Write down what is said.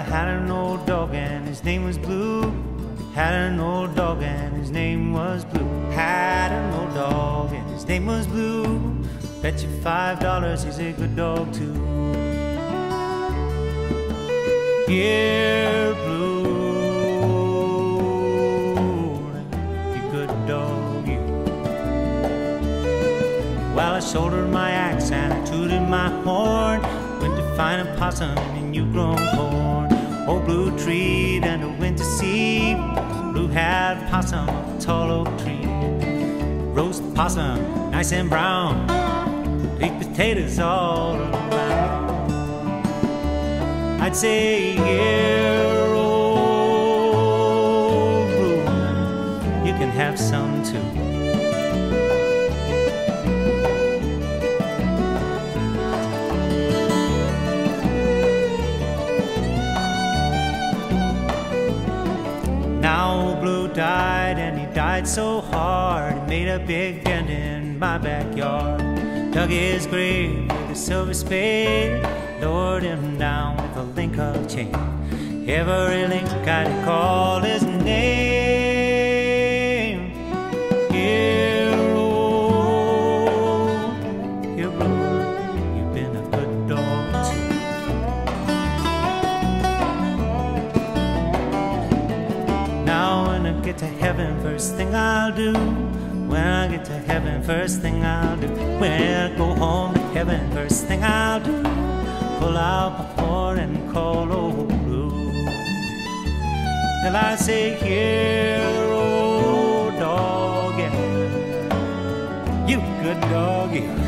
had an old dog and his name was Blue. Had an old dog and his name was Blue. Had an old dog and his name was Blue. Bet you $5 he's a good dog too. Here, Blue, you good dog, you. Well, I shouldered my axe and I tooted my horn. Went to find a possum in new-grown corn. Old Blue treed and I went to see. Blue had possum on a tall oak tree. Roast possum, nice and brown. Baked potatoes all around. I'd say, here, old Blue, you can have some too. Now old Blue died, and he died so hard, he made a big dent in my backyard. Dug his grave with a silver spade, lowered him down with a link of chain. Every link I'd call his name. Here, old, here, Blue, you've been a good dog too. Now when I get to heaven, first thing I'll do, when I get to heaven, first thing I'll do, when I go home to heaven, first thing I'll do, pull out my horn and call old Blue. Till I say, here, old dog, yeah, you good dog, yeah.